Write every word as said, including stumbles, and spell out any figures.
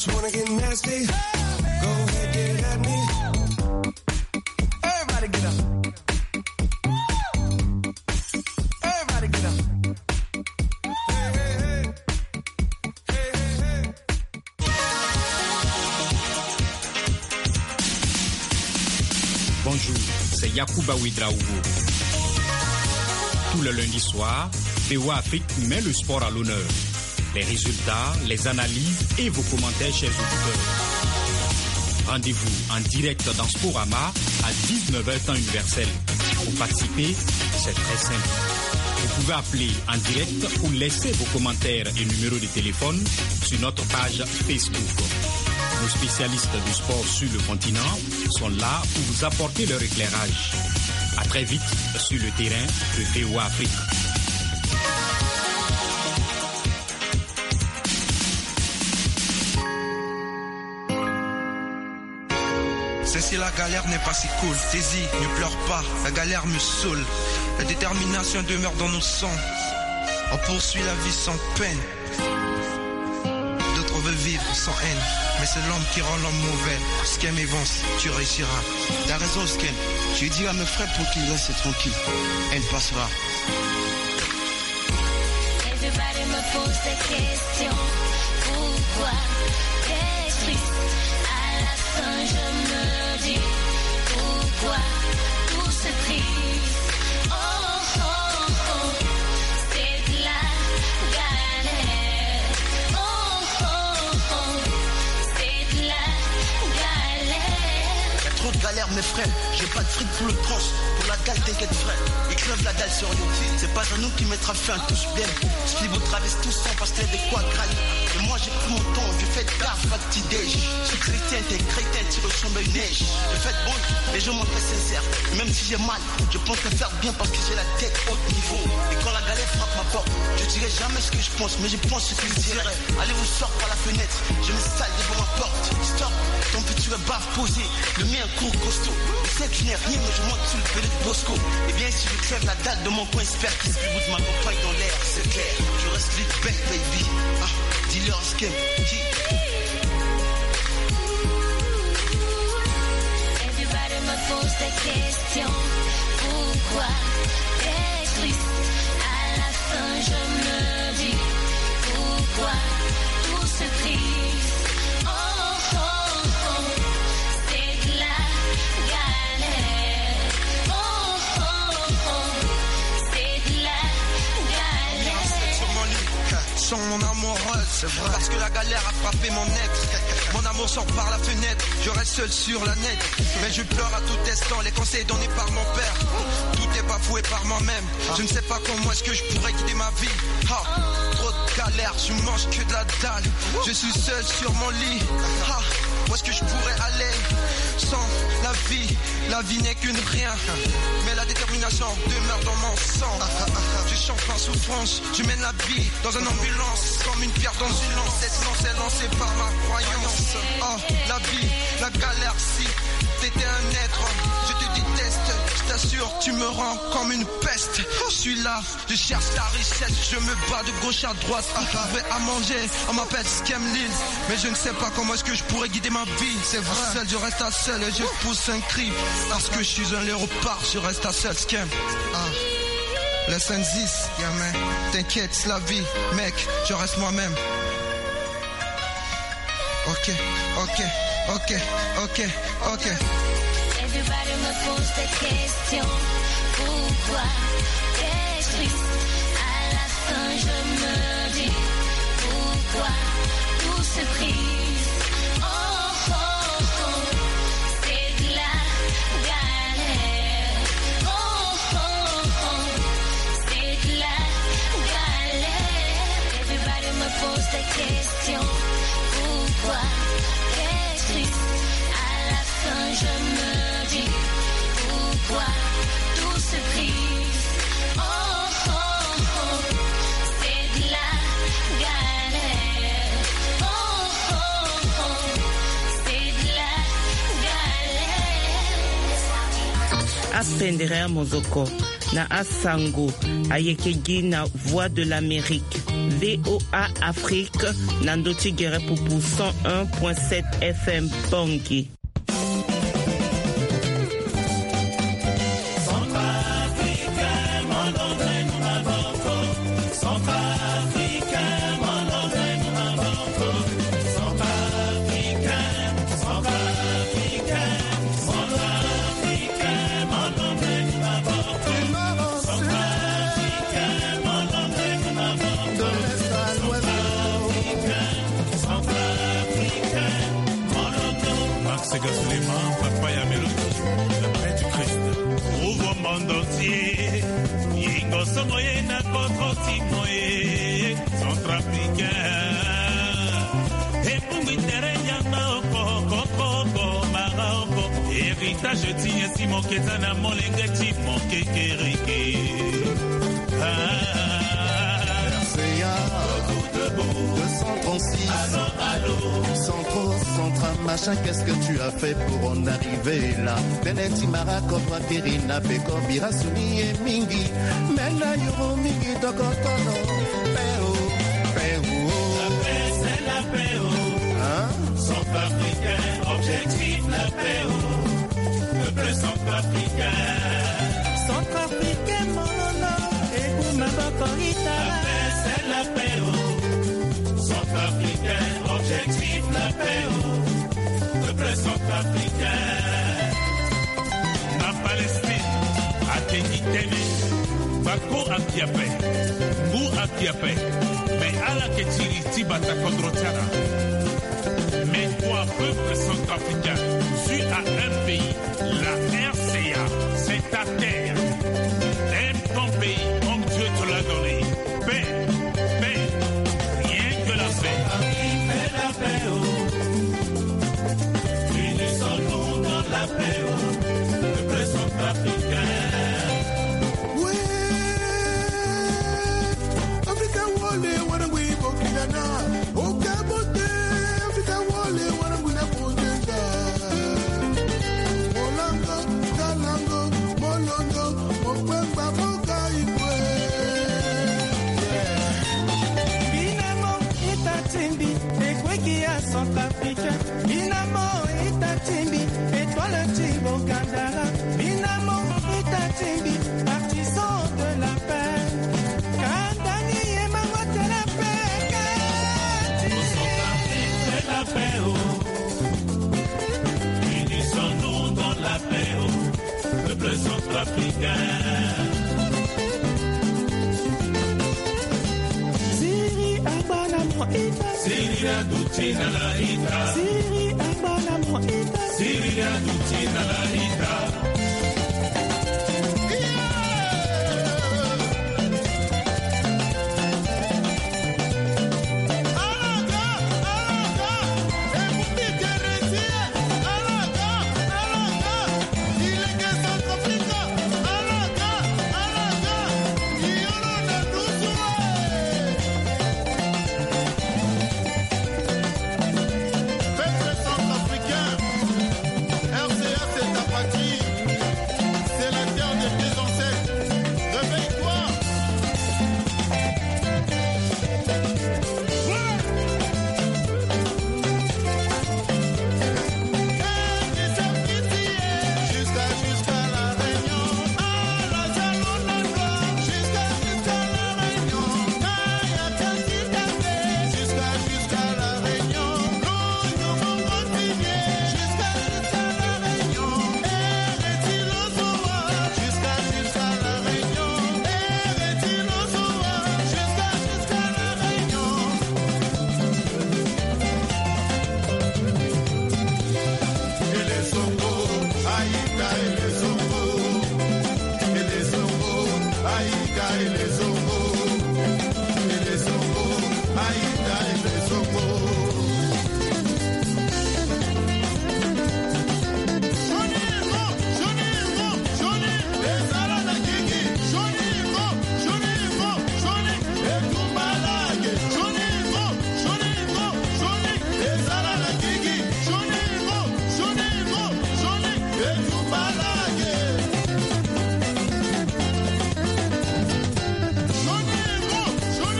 just wanna get nasty. Go ahead, get at me. Everybody get up. Everybody get up. Hey, hey, hey. Hey, hey, hey. Bonjour, c'est Yacouba Ouedraogo. Tout le lundi soir, V O A Afrique met le sport à l'honneur. Les résultats, les analyses et vos commentaires, chers auditeurs. Rendez-vous en direct dans Sporama à dix-neuf heures temps universel. Pour participer, c'est très simple. Vous pouvez appeler en direct ou laisser vos commentaires et numéros de téléphone sur notre page Facebook. Nos spécialistes du sport sur le continent sont là pour vous apporter leur éclairage. À très vite sur le terrain de V O A Afrique. C'est si la galère n'est pas si cool. Saisis, ne pleure pas, la galère me saoule. La détermination demeure dans nos sangs. On poursuit la vie sans peine. D'autres veulent vivre sans haine. Mais c'est l'homme qui rend l'homme mauvais. Skem avance, tu réussiras. T'as raison, Skem. Je lui dis à mes frères pour qu'ils restent tranquilles. Elle passera. Everybody me pose des questions. Pourquoi t'es triste? À la fin je me dis pourquoi tout se triste. Oh oh oh, c'est de la galère. Oh oh oh, c'est de la galère. Y'a trop de galères, mes frères. J'ai pas de fric pour le tranche. Pour la dalle, t'inquiète, frère. Ils crèvent la dalle sur nous. C'est pas à nous qui mettra fin à touche bien. Split vous traverse tout ça parce qu'il y a des quoi grailler. Et moi j'ai pris mon temps, je fais gaffe à petit déj. Je suis chrétien, t'es crétin, tu ressembles à une neige. Je fais bon, les gens m'ont fait sincère. Et même si j'ai mal, je pense le faire bien parce que j'ai la tête haut niveau. Et quand la galère frappe ma porte, je dirai jamais ce que je pense, mais je pense ce que je dirais. Allez vous sort par la fenêtre, je me sale devant ma porte. Stop, ton petit bave posé, le mien court costaud. Je sais que je n'ai rien, mais je monte sous le pédé de Bosco. Et bien si je crève la dalle de mon coin, j'espère qu'il se bout de ma compagne dans l'air, c'est clair. Je reste vite back baby. Ah, dis-leur ce qu'elle dit. Everybody me pose des questions. Pourquoi t'es triste? À la fin je me dis pourquoi tout se triste. Oh oh oh, c'est de la galère. Oh oh oh, c'est de la galère. Sur mon lit, sans mon amoureuse, c'est vrai. Parce que la galère a frappé mon ex. Mon amour sort par la fenêtre, je reste seul sur la net. Mais je pleure à tout instant, les conseils donnés par mon père. Tout est bafoué par moi-même. Je ne sais pas comment est-ce que je pourrais quitter ma vie. Ah, trop de galère, je mange que de la dalle. Je suis seul sur mon lit. Ah, où est-ce que je pourrais aller sans la vie? La vie n'est qu'une rien. Mais la détermination demeure dans mon sang. Je chante en souffrance, je mène la vie dans une ambulance. Comme une pierre dans une lance. Cette lance est lancée par ma croyance. Oh, la vie, la galère, si t'étais un être, je te déteste, je t'assure, tu me rends comme une peste. Je suis là, je cherche la richesse, je me bats de gauche à droite. Trouver à manger, on m'appelle Skem Lil. Mais je ne sais pas comment est-ce que je pourrais guider ma vie. C'est vrai, seul, je reste à seul et je pousse un cri. Parce que je suis un léopard, je reste à seul, Skem. Ah. Laisse un zis, gamin. T'inquiète, c'est la vie, mec, je reste moi-même. Ok, ok, ok, ok, ok. Everybody me pose des questions. Pourquoi t'es triste? À la fin je me dis pourquoi tout se triste. Oh oh oh, c'est de la galère. Oh oh oh, c'est de la galère. Everybody me pose des questions. Pourquoi t'es triste? À la fin je me dis pourquoi tout se triste. Oh oh oh, c'est de la galère. Oh oh oh, c'est de la galère. apenderea mozoko na asango ayekegi na Voix de l'Amérique V O A Afrique na ndoti gere pupu cent un virgule sept F M Bangui. Je tiens si mon ketana mon lengetif mon kekereke. deux cent trente-six Allô, allô Centro, Centra, machin, qu'est-ce que tu as fait pour en arriver là? Beneti Mara, Cobra, Kirina, Beko, Birasuni et Mingi. Mena, Yoro, Mingi, Dokotono. Péo, Péo. La paix, c'est la paix, oh. Hein? Centrafricain, objectif, la paix, oh. Peuple centrafricain. Centrafricain, mon nom, et pour ma bakorita. La paix, c'est la paix, oh. Centrafricain, objectif, la paix, oh. Peuple centrafricain. Na Palestine, à Ténitene, Bako à Kiapé, Ngou à Kiapé, mais à la Ketiri, Tibata Kondrotara. Mais toi, peuple centrafricain, tu as un pays, la R C A, c'est ta terre. Aime ton pays comme Dieu te l'a donné. Paix, paix, rien que la paix. Fais la paix, oh. Unissons-nous dans la paix, oh. Peuple centrafricain. Oui, Africa Wale, Wanagui, Bokidana, Okabote, Africa Wale, Wanagui, Bokidana. Molango, Kalango, Molongo, Mokwemba, Moka, Ibwe. Binamo, Itatimbi, Ekweki à Centrafrique. Binamo, Itatimbi, Étoile Tibo Gandara. Binamo, Itatimbi, partisan de la paix. Kandani et Mamote la paix. Centrafrique, c'est la paix, oh. Unissons-nous dans la paix, oh. Peuple centrafricain. Siri Abana Moïta. Siri la Doutina la Hita. Siri Abana Moïta. Siri la Doutina la Hita.